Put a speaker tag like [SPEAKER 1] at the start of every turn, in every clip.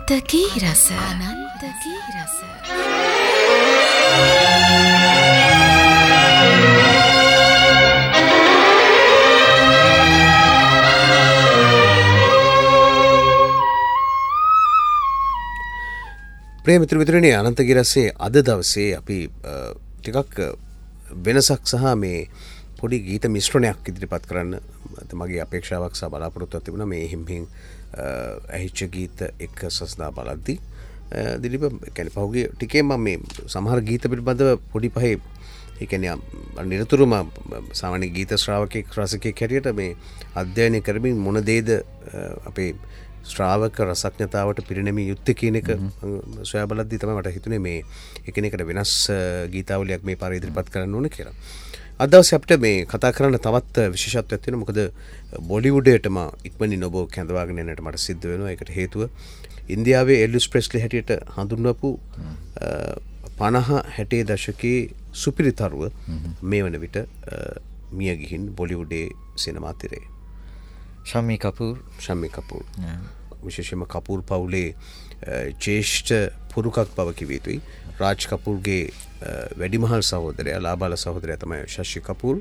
[SPEAKER 1] අනන්තකී රස අනන්තකී රස
[SPEAKER 2] ප්‍රේම මිත්‍රයනි අනන්තකී රසයේ අද දවසේ අපි ටිකක් වෙනසක් සහ මේ පොඩි ගීත මිශ්‍රණයක් ඉදිරිපත් කරන්න මගේ අපේක්ෂාවක් සහ බලාපොරොත්තුවක් තිබුණා මේ හිම්හින් ඇහිච්ච ගීත එක්ක සස්නා බලද්දී දිලිප කියන්නේ පහුගිය ටිකේ මම මේ සමහර ගීත පිළිබඳව පොඩි පහේ ඒ කියන්නේ නිරතුරුවම සාමාන්‍ය ගීත ශ්‍රාවකෙක් රසිකයෙක් හැටියට මේ අධ්‍යයනය කරමින් මොන දේද අපේ ශ්‍රාවක රසඥතාවට පිරිනැමිය යුත්තේ කියන එක සොයා බලද්දී තමයි මට හිතුනේ මේ එකිනෙකට වෙනස් ගීතාවලියක් මේ පාර ඉදිරිපත් කරන්න ඕන කියලා. අද දවසේ අපිට මේ කතා කරන්න තවත් විශේෂත්වයක් තියෙනවා. මොකද බොලිවුඩයටම ඉක්මනින් ඔබ කැඳවාගෙන යන්නට මට සිද්ධ වෙනවා. ඒකට හේතුව ඉන්දියාවේ එල්විස් ප්‍රෙස්ලි හැටියට හඳුන්වපු 50-60 දශකයේ සුපිරි තරුව මේ වන විට මිය ගිහින් බොලිවුඩේ සිනමා තිරේ.
[SPEAKER 3] ශම්මි කපූර්
[SPEAKER 2] විශේෂයෙන්ම කපූර් පවුලේ ජ්‍යෙෂ්ඨ පුරුකක් බව කිව යුතුයි. රාජ් කපූර්ගේ වැඩිමහල් සහෝදරයා ලාබාල සහෝදරයා තමයි ශෂි කපූර්.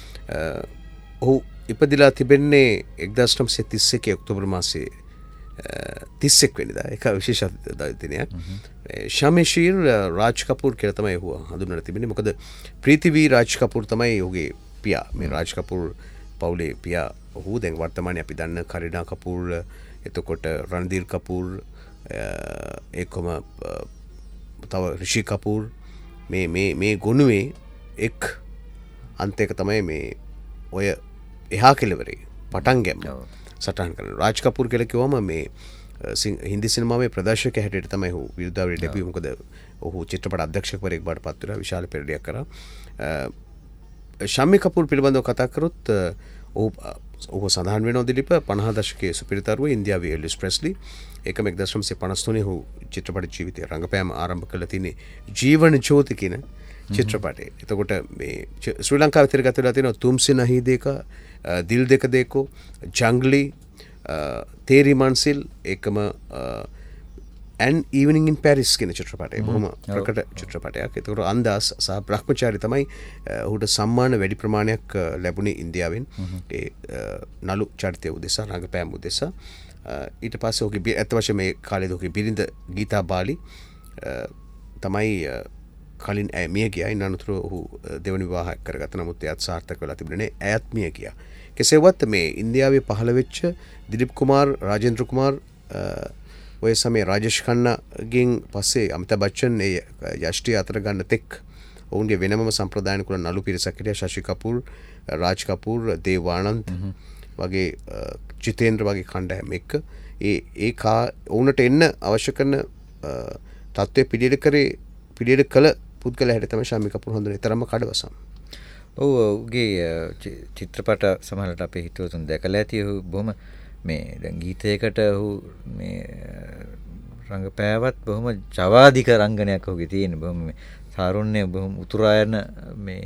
[SPEAKER 2] ඔහු ඉපදිලා තිබෙන්නේ 1931 ඔක්තෝබර් මාසයේ 31 වෙනිදා. ඒක විශේෂ දිනයක්. ශමේෂීර් රාජ් කපූර් කියලා තමයි ඔහු හඳුන්වලා තිබෙන්නේ. මොකද ප්‍රීතිවී රාජ් කපූර් තමයි ඔහුගේ පියා. මේ රාජ් කපූර් පවුලේ පියා ඔහු දැන් වර්තමානයේ අපි දන්න කරිනා කපූර්, එතකොට රන්දීර් කපූර්, ඒකම තව රිෂි කපූර් මේ ගොනුවේ එක් අන්තයක තමයි මේ ඔය එහා කෙළවරේ පටන් ගැම්ම සටහන් කරන රාජ් කපූර් කියලා කිව්වම මේ හින්දි සිනමාවේ ප්‍රදර්ශක හැටියට තමයි ඔහු විරුද්ධාවරි ඩෙබියු. මොකද ඔහු චිත්‍රපට අධ්‍යක්ෂකවරයෙක් බවට පත් වෙලා විශාල පෙරලියක් කරා. ශම්මි කපූර් පිළිබඳව කතා කරොත් ඔහු සඳහන් වෙනවා දිලිප 50 දශකයේ සුපිරිතරුව ඉන්දියාවේ එල්විස් ප්‍රෙස්ලි. ඒකම 1953 ඔහු චිත්‍රපට ජීවිතය රංගපෑම ආරම්භ කළ තියෙන්නේ ජීවන ජෝති කියන චිත්‍රපටයේ. එතකොට මේ ශ්‍රී ලංකාවේ තිරගත වෙලා තියෙනවා තුම්සෙ නහී දේකා, දිල් දෙක දේකෝ, ජංගලි, තේරි මන්සිල්, ඒකම ඇන් ඊවනිං ඉන් පැරිස් කියන චිත්‍රපටය. බොහොම ප්‍රකට චිත්‍රපටයක්. එතකොට අන්දාස් සහ බ්‍රහ්මචාරි තමයි ඔහුට සම්මාන වැඩි ප්‍රමාණයක් ලැබුණේ ඉන්දියාවෙන් ඒ නළු චරිතය උදෙසා, රංගපෑම උදෙසා. ඊට පස්සේ ඔහුගේ ඇත්ත වශයෙන්ම මේ කාලේදී ඔහුගේ බිරිඳ ගීතා බාලි තමයි කලින් ඇය මිය ගියා. ඉන් අනතුරු ඔහු දෙවනි විවාහයක් කරගත්තා. නමුත් එයත් සාර්ථක වෙලා තිබුණේ නැහැ. ඇයත් මිය ගියා. කෙසේවත් මේ ඉන්දියාවේ පහළ වෙච්ච දිලිප් කුමාර්, රාජේන්ද්‍ර කුමාර්, ඔය සමේ රාජේෂ් ඛන්නාගෙන් පස්සේ අමිතාබ් බච්චන් ඒ යෂ්ටි අතර ගන්න තෙක් ඔවුන්ගේ වෙනමම සම්ප්‍රදායන කුල නළු පිරිසක් හිටියා. ශෂි කපූර්, රාජ් කපූර්, දේව් ආනන්ද් වගේ ජිතේන්ද්‍ර වගේ කණ්ඩායම් එක්ක ඔවුන්ට එන්න අවශ්‍ය කරන තත්ත්වය පිළියෙල කළ පුද්ගලයා හැටියට තමයි ශම්මි කපූර් හඳුනන්නේ. තරම්ම කඩවසම්.
[SPEAKER 3] ඔව් ඔහුගේ චිත්‍රපට සමහරවිට අපේ හිතවතුන් දැකලා ඇති. ඔහු බොහොම මේ දැන් ගීතයකට ඔහු මේ රංගපෑවත් බොහොම ජවාදික රංගනයක් ඔහුගේ තියෙන. බොහොම මේ සාරුණ්‍ය බොහොම උතුරා යන මේ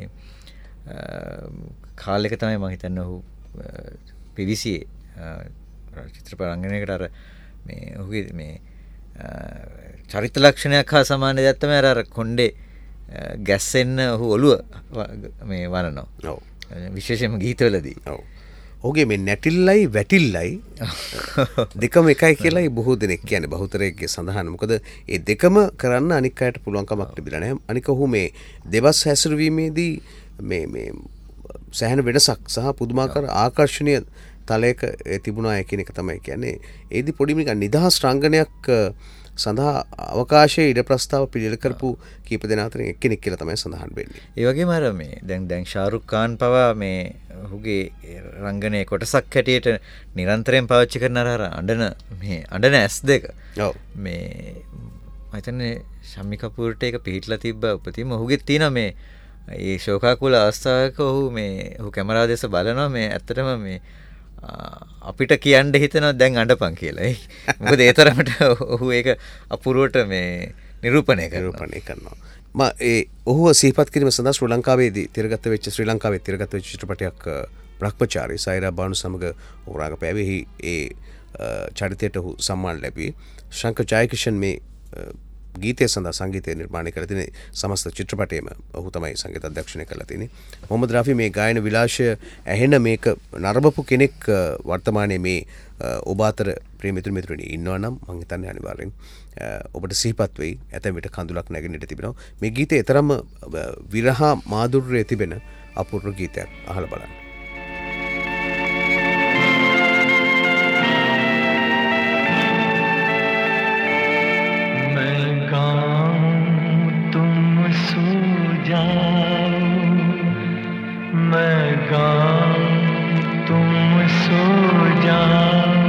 [SPEAKER 3] කාලෙක තමයි මම හිතන්නේ ඔහු පිවිසියේ චිත්‍රපට රංගනයකට අර මේ ඔහුගේ මේ චරිත ලක්ෂණයක් හා සමාන දෙයක් තමයි අර කොණ්ඩේ ගැස්සෙන්න ඔහු ඔළුව මේ වනනවා.
[SPEAKER 2] ඔව්.
[SPEAKER 3] විශේෂයෙන්ම ගීතවලදී.
[SPEAKER 2] ඔව්. ඔහුගේ මේ නැටිල්ලයි වැටිල්ලයි දෙකම එකයි කියලායි බොහෝ දෙනෙක් කියන්නේ බහුතරයෙක්ගේ සඳහන. මොකද ඒ දෙකම කරන්න අනික් අයට පුළුවන් කමක් තිබිලා නැහැ. අනික ඔහු මේ දෙබස් හැසිරවීමේදී මේ සෑහෙන වෙනසක් සහ පුදුමාකාර ආකර්ෂණීය තලයක තිබුණා කියන එක තමයි කියන්නේ. ඒදි පොඩි නිකන් නිදහස් රංගනයක් සඳහා අවකාශයේ ඉඩ ප්‍රස්තාව පිළියෙල කරපු කීප දෙනා අතරින් එක්කෙනෙක් කියලා තමයි සඳහන් වෙන්නේ.
[SPEAKER 3] ඒ වගේම අර මේ දැන් ෂාරුක් ખાන් පවා මේ ඔහුගේ රංගනයේ කොටසක් හැටියට නිරන්තරයෙන් පාවිච්චි කරන අර අඬන S2.
[SPEAKER 2] ඔව්.
[SPEAKER 3] මේ මම හිතන්නේ ශම්මි කපූර්ට ඒක පිළිట్లా තිබ්බ උපතින්ම ඔහුගේ තියෙන මේ ඒ ශෝකාකුල අවස්ථාවක ඔහු කැමරාව දෙස බලනවා මේ ඇත්තටම මේ අපිට කියන්න හිතනවා දැන් අඬපන් කියලා. මොකද ඒ තරමට ඔහු ඒක අපූර්වට මේ නිරූපණය
[SPEAKER 2] කරනවා. ඔහුව සිහිපත් කිරීම සඳහා ශ්‍රී ලංකාවේ තිරගත වෙච්ච චිත්‍රපටයක් බ්‍රහ්මචාරී සයිරා බානු සමග රාගපෑවෙහි ඒ චරිතයට ඔහු සම්මාන ලැබුවේ. ශංකර් ජයකිෂන් මේ ගීතය සඳහා සංගීතය නිර්මාණය කරලා තියෙන සමස්ත චිත්‍රපටයේම ඔහු තමයි සංගීත අධ්‍යක්ෂණය කරලා තියෙන්නේ. මොහමඩ් රාෆි මේ ගායන විලාශය ඇහෙන මේක නරඹපු කෙනෙක් වර්තමානයේ මේ ඔබ අතර ප්‍රිය මිතුරුනි ඉන්නවා නම් මම හිතන්නේ අනිවාර්යෙන් ඔබට සිහිපත් වෙයි. ඇතැම් විට කඳුලක් නැගෙන්නට තිබෙනවා. මේ ගීතය තරම්ම විරහ මාධුර්යය තිබෙන අපූර්ව ගීතයක්. අහලා බලන්න.
[SPEAKER 4] मैं गाऊं तुम सो जाओ,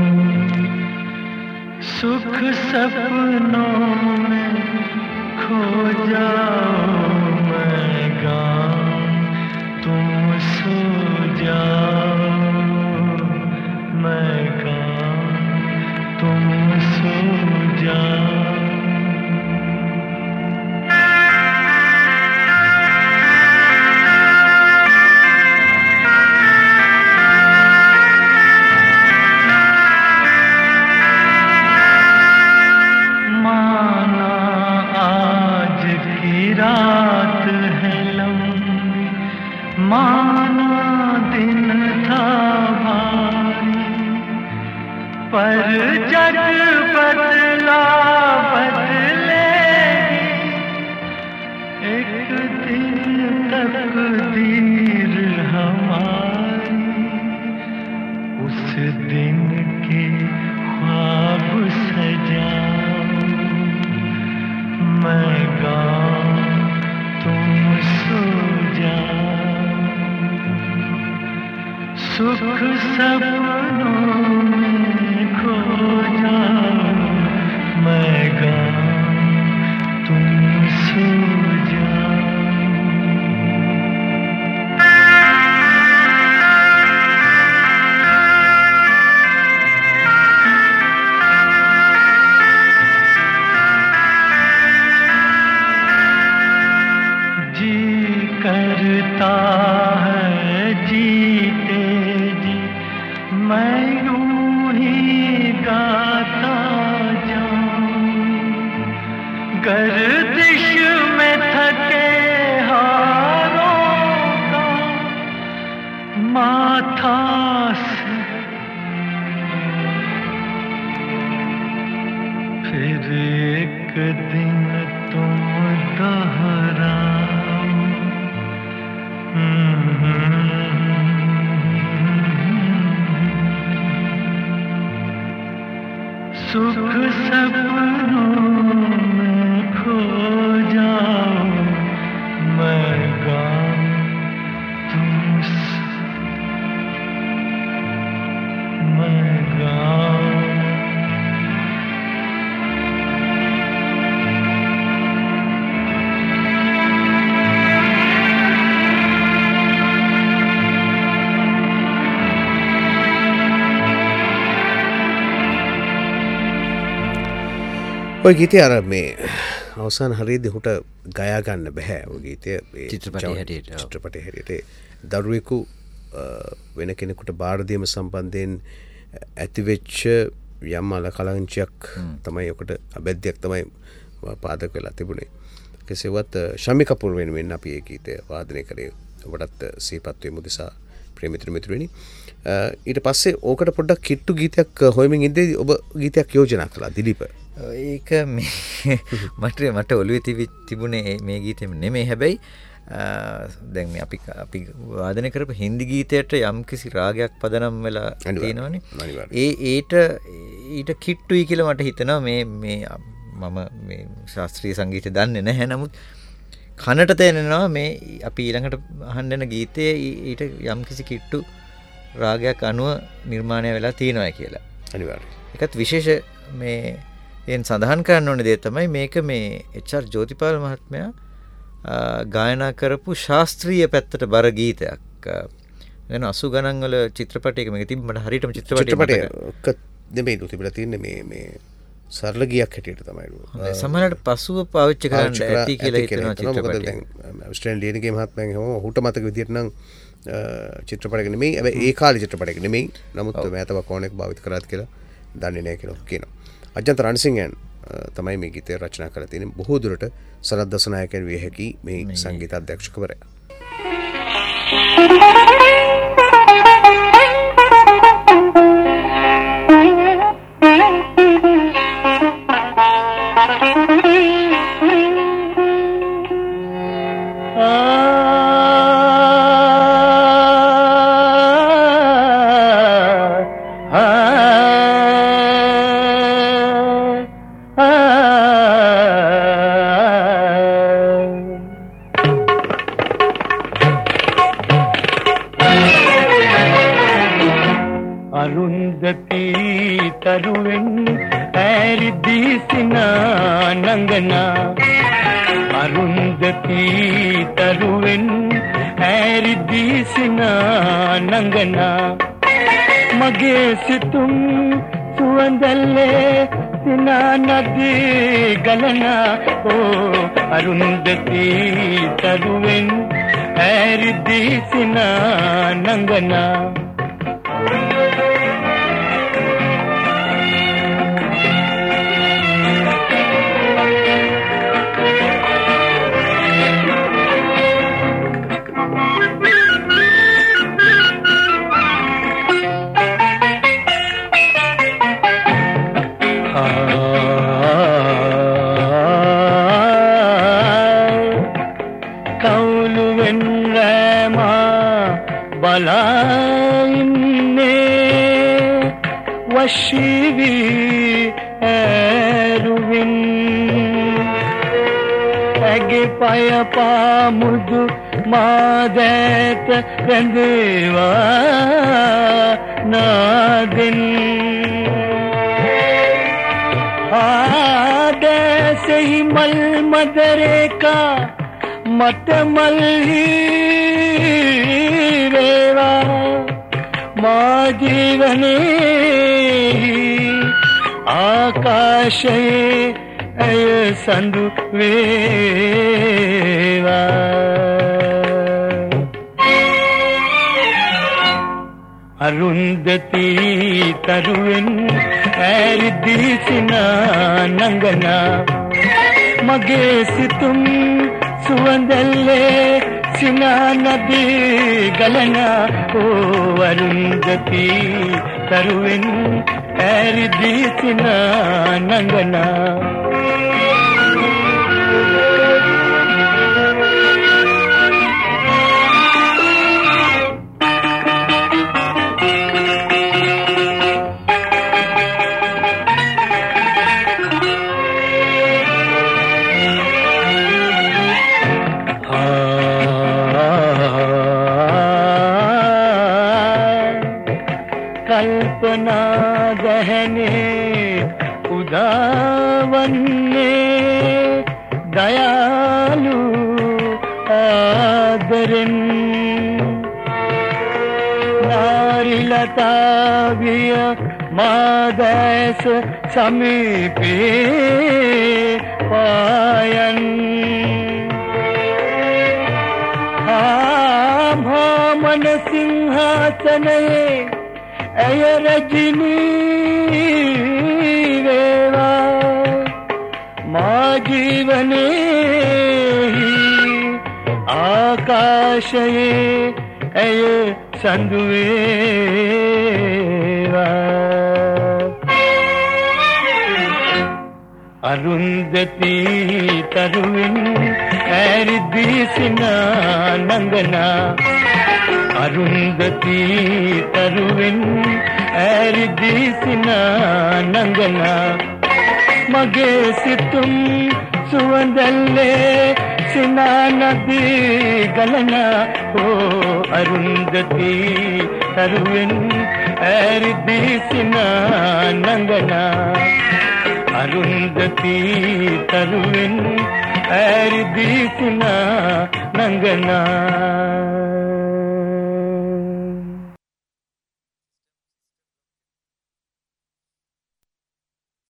[SPEAKER 4] सुख सपनों में खो जाओ, मैं गाऊं तुम सो जाओ, मैं गाऊं तुम सो जाओ. रात है लंबी, माना दिन था भारी, पर जग बदला बदलेगी, एक दिन तकदीर हमारी, उस दिन के ख्वाब सजाओ, मैं गाऊं तुम सो जाओ, सुख सपनों में खो जाओ, मैं गाऊं तुम सो जाओ. करता है जीते जी मैं यूं ही गाता जाऊं, गर्दिश में थके हारों का माथा फिर एक दिन तुम दोहराओ, सुख सपनों में खो जाओ, मैं गाऊं तुम मैं गाऊं.
[SPEAKER 2] ඔය ගීතය අර මේ අවසාන හරියදී හුට ගයා ගන්න බෑ. ඔය ගීතය චිත්‍රපටයේ හැටියට දරුවෙකු වෙන කෙනෙකුට බාර දීම සම්බන්ධයෙන් ඇතිවෙච්ච යම් අල කලංචියක් තමයි ඔකට අබැද්දයක් තමයි පාදක වෙලා තිබුණේ. කෙසේවත් ශම්මි කපූර් වෙනුවෙන් අපි මේ ගීතය වාදනය කරේ. ඔබටත් සිහිපත් වෙමු දිසා ප්‍රිය මිතුරුනි. ඊට පස්සේ ඕකට පොඩ්ඩක් කිට්ටු ගීතයක් හොයමින් ඉඳී ඔබ ගීතයක් යෝජනා කළා දිලීප.
[SPEAKER 3] ඒක මට ඔළුවේ තිබුණේ මේ ගීතෙම නෙමෙයි. හැබැයි දැන් මේ අපි වාදනය කරපු හින්දි ගීතයට යම්කිසි රාගයක් පදනම් වෙලා තියෙනවනේ. ඊට කිට්ටුයි කියලා මට හිතෙනවා. මේ මම මේ ශාස්ත්‍රීය සංගීතය දන්නේ නැහැ. නමුත් කනට තේරෙනවා මේ අපි ඊළඟට අහන්න යන ගීතයේ ඊට යම්කිසි කිට්ටු රාගයක් අනුව නිර්මාණය වෙලා තියෙනවා කියලා.
[SPEAKER 2] අනිවාර්යයෙන්.
[SPEAKER 3] ඒකත් විශේෂ මේ එන් සඳහන් කරන්න ඕනේ දේ තමයි මේක මේ එච්.ආර්. ජෝතිපාල මහත්මයා ගායනා කරපු ශාස්ත්‍රීය පැත්තට බර ගීතයක්. දැන් 80 ගණන් වල චිත්‍රපටයක මේක තිබ්බ මට හරියටම චිත්‍රපටයක
[SPEAKER 2] නෙමෙයි තිබිලා තින්නේ මේ සරල ගීයක් හැටියට තමයි.
[SPEAKER 3] සමහරවිට පසුව පාවිච්චි කරන්න ඇති කියලා හිතනවා චිත්‍රපටය.
[SPEAKER 2] දැන් ස්ට්‍රෑන් ලියනගේ මහත්මයාගේ හැම ඔහුට මතක විදියට නම් චිත්‍රපටයක නෙමෙයි. හැබැයි ඒ කාලේ චිත්‍රපටයක නෙමෙයි. නමුත් මෑතව කොනෙක් භාවිත කරාත් කියලා දන්නේ නැහැ කියලා කියනවා. අජන්ත රණසිංහයන් තමයි මේ ගීතය රචනා කරලා තියෙන්නේ. බොහෝ දුරට සරත් දසනායකයන් විය හැකි මේ සංගීත අධ්‍යක්ෂකවරයා.
[SPEAKER 4] අරුන්දති තරුවෙන් ඇරිදී සිනා නංගනා මගේ සිතුම් සුවඳල්ලේ සිනා නදී ගලනා ඕ අරුන්දති තරුවෙන් ඇරිදී සිනා නංගනා कल्पना गहने उदावन्ने दयालु आदरन नारिलताविय मादैस समीपे पायन भामन सिंहासने अय रजनी वेवा मा जीवने आकाशये अय संदुवेवा अरुंधति तरुविन ऐरिदी सिना नंगना अरुंधति तरुविन ऐरिदी सिना नंगना मगे सितुम सुवंदल्ले सिना नदी गलना हो अरुंधति तरुविन ऐरिदी सिना नंगना अरुंधति तरुविन ऐरिदी सिना नंगना